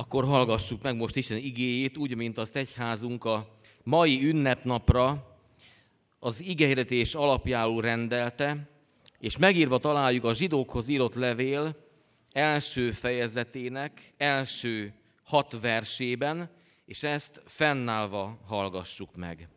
Akkor hallgassuk meg most Isten igéjét, úgy, mint azt egyházunk a mai ünnepnapra az igehirdetés alapjául rendelte, és megírva találjuk a zsidókhoz írott levél első fejezetének első 6 versében, és ezt fennállva hallgassuk meg.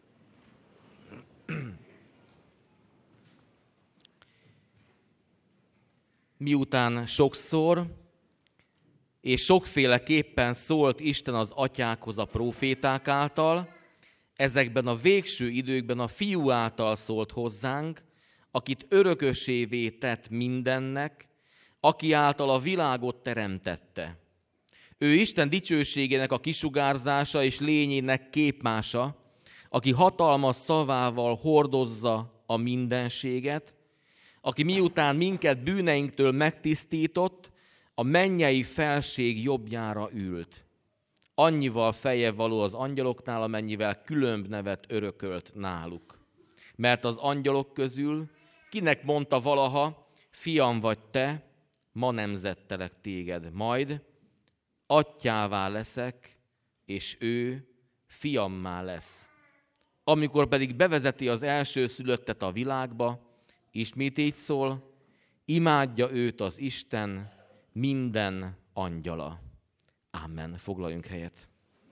Miután sokszor és sokféleképpen szólt Isten az atyákhoz a próféták által, ezekben a végső időkben a Fiú által szólt hozzánk, akit örökösévé tett mindennek, aki által a világot teremtette. Ő Isten dicsőségének a kisugárzása és lényének képmása, aki hatalmas szavával hordozza a mindenséget, aki miután minket bűneinktől megtisztított, a mennyei felség jobbjára ült. Annyival feljebb való az angyaloknál, amennyivel különb nevet örökölt náluk. Mert az angyalok közül kinek mondta valaha, fiam vagy te, ma nemzettelek téged, majd atyává leszek, és ő fiammá lesz. Amikor pedig bevezeti az elsőszülöttet a világba, ismét így szól, imádja őt az Isten minden angyala. Amen. Foglaljunk helyet.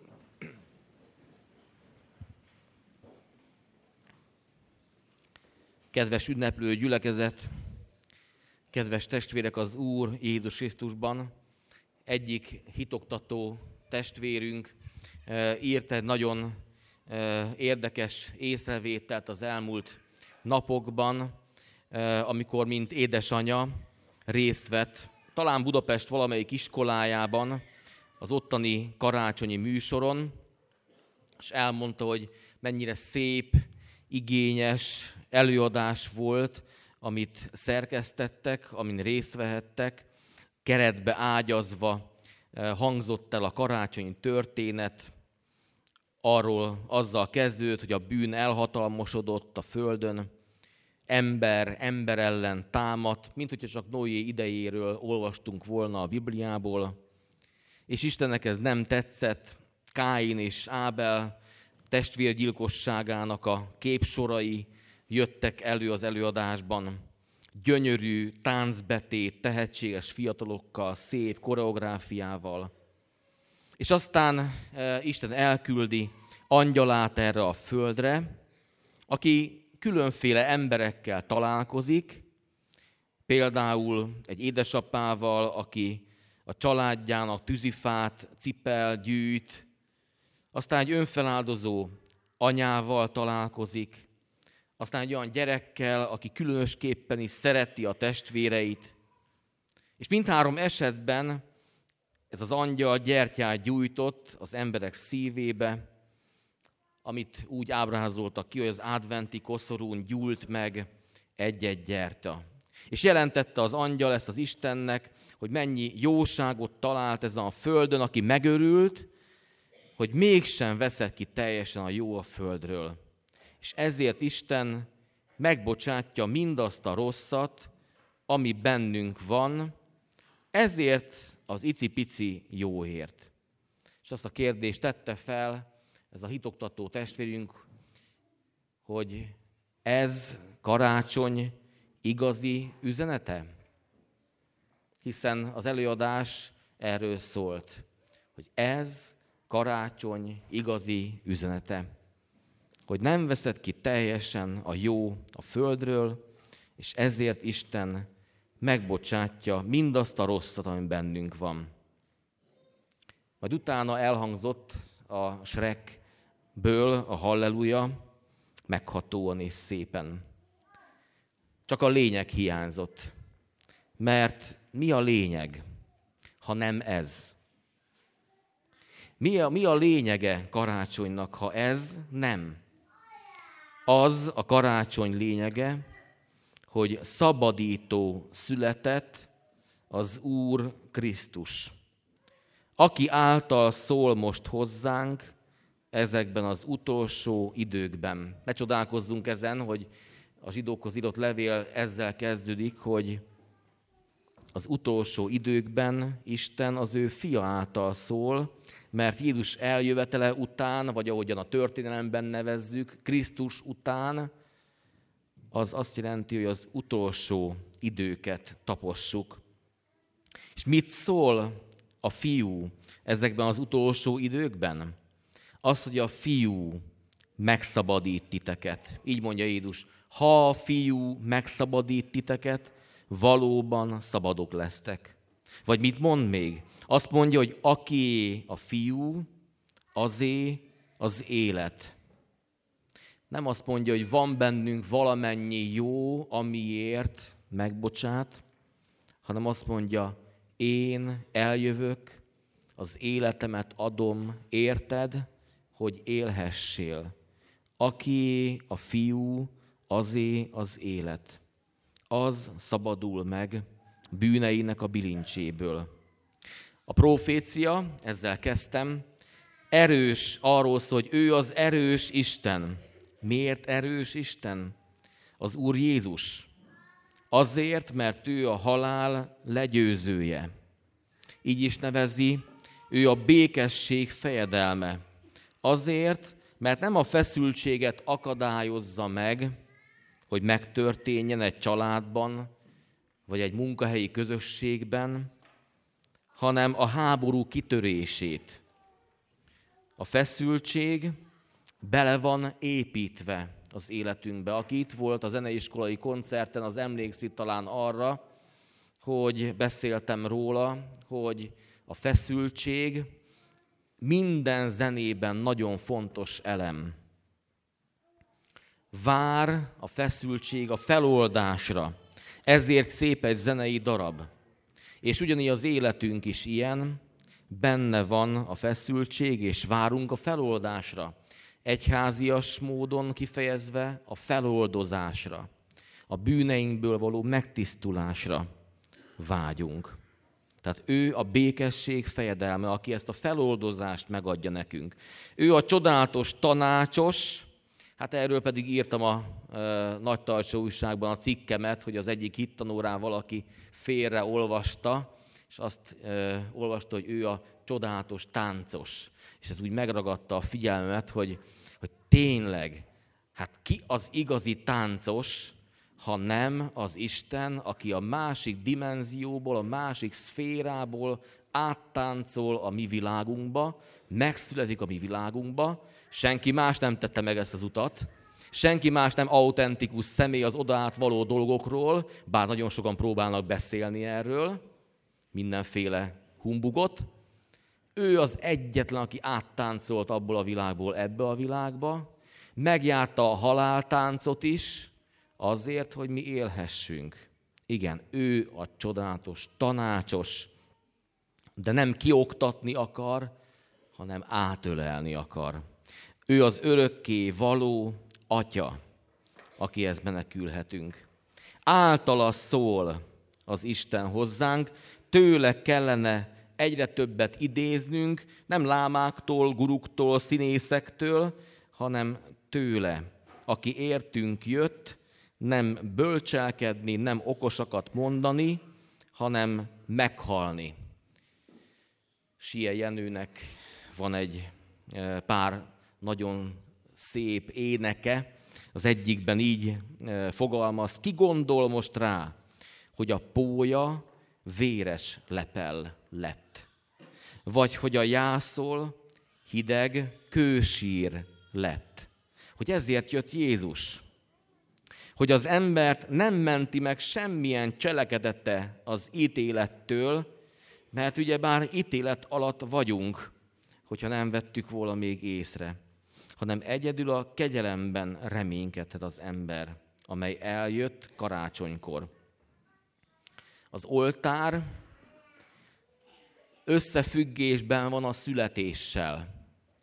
Kedves ünneplő gyülekezet, kedves testvérek az Úr Jézus Krisztusban, egyik hitoktató testvérünk írt egy nagyon érdekes észrevételt az elmúlt napokban, amikor mint édesanyja részt vett, talán Budapest valamelyik iskolájában, az ottani karácsonyi műsoron, és elmondta, hogy mennyire szép, igényes előadás volt, amit szerkesztettek, amin részt vehettek, keretbe ágyazva hangzott el a karácsonyi történet, azzal kezdődött, hogy a bűn elhatalmasodott a földön, ember ellen támadt, mint hogyha csak Noé idejéről olvastunk volna a Bibliából, és Istennek ez nem tetszett, Káin és Ábel testvérgyilkosságának a képsorai jöttek elő az előadásban. Gyönyörű táncbetét, tehetséges fiatalokkal, szép koreográfiával. És aztán Isten elküldi angyalát erre a földre, aki különféle emberekkel találkozik, például egy édesapával, aki a családjának tűzifát cipel, gyűjt, aztán egy önfeláldozó anyával találkozik, aztán egy olyan gyerekkel, aki különösképpen is szereti a testvéreit, és mindhárom esetben ez az angyal gyertyát gyújtott az emberek szívébe, amit úgy ábrázoltak ki, hogy az adventi koszorún gyúlt meg egy-egy gyertya. És jelentette az angyal ezt az Istennek, hogy mennyi jóságot talált ezen a földön, aki megörült, hogy mégsem veszett ki teljesen a jó a földről. És ezért Isten megbocsátja mindazt a rosszat, ami bennünk van, ezért az icipici jóért. És azt a kérdést tette fel ez a hitoktató testvérünk, hogy ez karácsony igazi üzenete? Hiszen az előadás erről szólt, hogy ez karácsony igazi üzenete. Hogy nem veszed ki teljesen a jó a földről, és ezért Isten megbocsátja mindazt a rosszat, ami bennünk van. Majd utána elhangzott a Shrekből a halleluja, meghatóan és szépen. Csak a lényeg hiányzott. Mert mi a lényeg, ha nem ez? Mi a lényege karácsonynak, ha ez nem? Az a karácsony lényege, hogy szabadító született az Úr Krisztus, aki által szól most hozzánk ezekben az utolsó időkben. Ne csodálkozzunk ezen, hogy a zsidókhoz írott levél ezzel kezdődik, hogy az utolsó időkben Isten az ő fia által szól, mert Jézus eljövetele után, vagy ahogyan a történelemben nevezzük, Krisztus után, az azt jelenti, hogy az utolsó időket tapossuk. És mit szól a fiú ezekben az utolsó időkben? Az, hogy a fiú megszabadít titeket. Így mondja Jézus, ha a fiú megszabadít titeket, valóban szabadok lesztek. Vagy mit mond még? Azt mondja, hogy aki a fiú, azé az élet. Nem azt mondja, hogy van bennünk valamennyi jó, amiért megbocsát, hanem azt mondja, én eljövök, az életemet adom, érted, hogy élhessél. Aki a fiú, azé az élet. Az szabadul meg bűneinek a bilincséből. A profécia, ezzel kezdtem, erős, arról szól, hogy ő az erős Isten. Miért erős Isten? Az Úr Jézus. Azért, mert ő a halál legyőzője. Így is nevezi, ő a békesség fejedelme. Azért, mert nem a feszültséget akadályozza meg, hogy megtörténjen egy családban, vagy egy munkahelyi közösségben, hanem a háború kitörését. A feszültség bele van építve az életünkbe. Aki itt volt a zeneiskolai koncerten, az emlékszik talán arra, hogy beszéltem róla, hogy a feszültség minden zenében nagyon fontos elem. Vár a feszültség a feloldásra. Ezért szép egy zenei darab. És ugyanígy az életünk is ilyen, benne van a feszültség, és várunk a feloldásra. Egyházias módon kifejezve a feloldozásra. A bűneinkből való megtisztulásra vágyunk. Tehát ő a békesség fejedelme, aki ezt a feloldozást megadja nekünk. Ő a csodálatos tanácsos, hát erről pedig írtam a Nagytartsó újságban a cikkemet, hogy az egyik hittanórán valaki félre olvasta, és azt olvasta, hogy ő a csodálatos táncos. És ez úgy megragadta a figyelmemet, hogy tényleg, hát ki az igazi táncos, ha nem az Isten, aki a másik dimenzióból, a másik szférából áttáncol a mi világunkba, megszületik a mi világunkba, senki más nem tette meg ezt az utat, senki más nem autentikus személy az odaát való dolgokról, bár nagyon sokan próbálnak beszélni erről, mindenféle humbugot. Ő az egyetlen, aki áttáncolt abból a világból ebbe a világba, megjárta a haláltáncot is, azért, hogy mi élhessünk. Igen, ő a csodálatos, tanácsos, de nem kioktatni akar, hanem átölelni akar. Ő az örökké való Atya, akihez menekülhetünk. Általa szól az Isten hozzánk, tőle kellene egyre többet idéznünk, nem lámáktól, guruktól, színészektől, hanem tőle, aki értünk jött, nem bölcselkedni, nem okosakat mondani, hanem meghalni. Sie Jenőnek van egy pár nagyon szép éneke, az egyikben így fogalmaz, ki gondol most rá, hogy a pólya véres lepel lett, vagy hogy a jászol hideg kősír lett. Hogy ezért jött Jézus, hogy az embert nem menti meg semmilyen cselekedete az ítélettől, mert ugyebár ítélet alatt vagyunk, hogyha nem vettük volna még észre, hanem egyedül a kegyelemben reménykedhet az ember, amely eljött karácsonykor. Az oltár összefüggésben van a születéssel.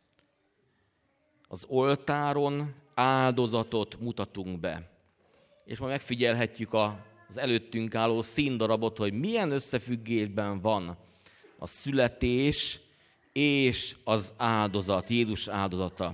Az oltáron áldozatot mutatunk be. És ma megfigyelhetjük az előttünk álló színdarabot, hogy milyen összefüggésben van a születés és az áldozat, Jézus áldozata.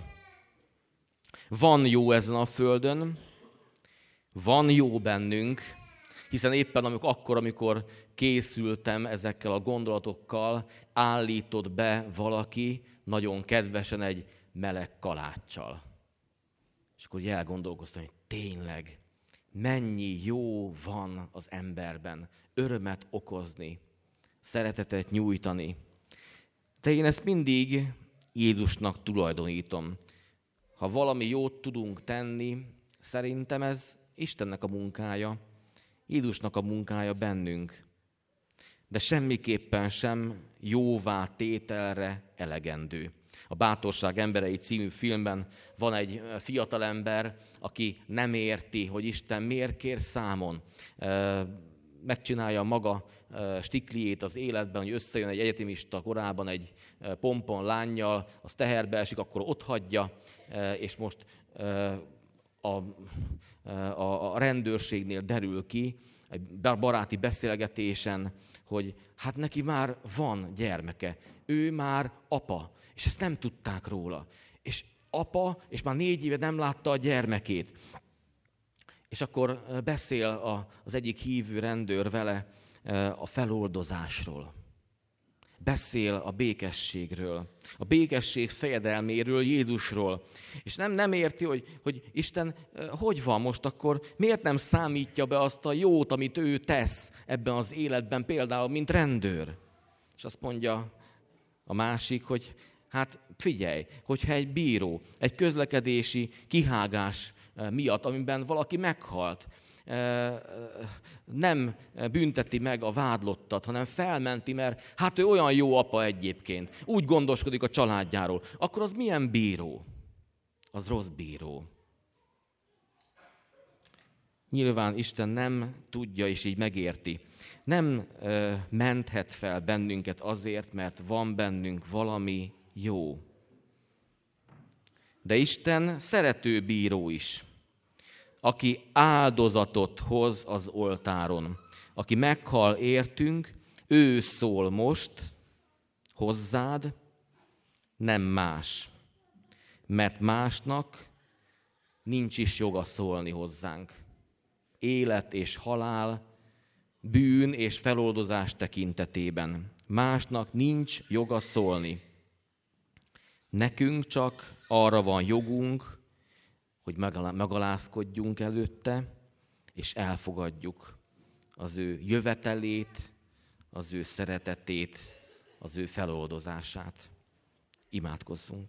Van jó ezen a földön, van jó bennünk, Hiszen éppen amikor készültem ezekkel a gondolatokkal, állított be valaki nagyon kedvesen egy meleg kaláccsal. És akkor elgondolkoztam, hogy tényleg, mennyi jó van az emberben, örömet okozni, szeretetet nyújtani. De én ezt mindig Jézusnak tulajdonítom. Ha valami jót tudunk tenni, szerintem ez Istennek a munkája, Jézusnak a munkája bennünk. De semmiképpen sem jóvá tételre elegendő. A Bátorság emberei című filmben van egy fiatalember, aki nem érti, hogy Isten miért kér számon. Megcsinálja maga stikliét az életben, hogy összejön egy egyetemista korában egy pompon lánnyal, az teherbe esik, akkor otthagyja, és most a rendőrségnél derül ki, egy baráti beszélgetésen, hogy hát neki már van gyermeke, ő már apa, és ezt nem tudták róla. És apa, és már 4 éve nem látta a gyermekét. És akkor beszél az egyik hívő rendőr vele a feloldozásról. Beszél a békességről, a békesség fejedelméről, Jézusról. És nem érti, hogy Isten hogy van most akkor, miért nem számítja be azt a jót, amit ő tesz ebben az életben, például, mint rendőr. És azt mondja a másik, hogy hát figyelj, hogyha egy bíró, egy közlekedési kihágás miatt, amiben valaki meghalt, nem bünteti meg a vádlottat, hanem felmenti, mert hát ő olyan jó apa egyébként, úgy gondoskodik a családjáról, akkor az milyen bíró? Az rossz bíró. Nyilván Isten nem tudja és így megérti. Nem menthet fel bennünket azért, mert van bennünk valami jó. De Isten szerető bíró is, aki áldozatot hoz az oltáron, aki meghal értünk, ő szól most hozzád, nem más. Mert másnak nincs is joga szólni hozzánk. Élet és halál, bűn és feloldozás tekintetében. Másnak nincs joga szólni. Nekünk csak arra van jogunk, hogy megalázkodjunk előtte, és elfogadjuk az ő jövetelét, az ő szeretetét, az ő feloldozását. Imádkozzunk!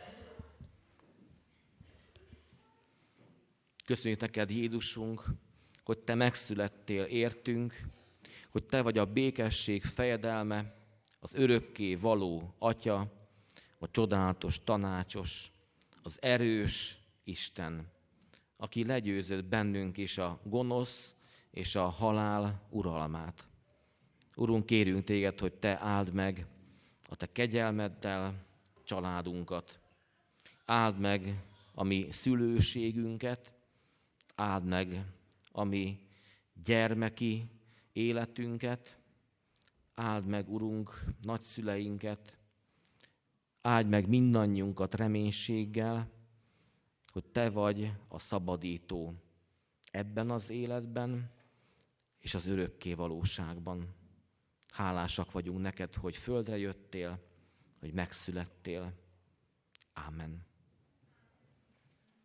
Köszönjük neked, Jézusunk, hogy te megszülettél értünk, hogy te vagy a békesség fejedelme, az örökké való Atya, a csodálatos, tanácsos, az erős Isten, aki legyőzött bennünk is a gonosz és a halál uralmát. Urunk, kérünk téged, hogy te áld meg a te kegyelmeddel családunkat. Áld meg a mi szülőségünket, áld meg a mi gyermeki életünket, áld meg, Urunk, nagyszüleinket, áld meg mindannyiunkat reménységgel, hogy te vagy a szabadító ebben az életben és az örökké valóságban. Hálásak vagyunk neked, hogy földre jöttél, hogy megszülettél. Ámen.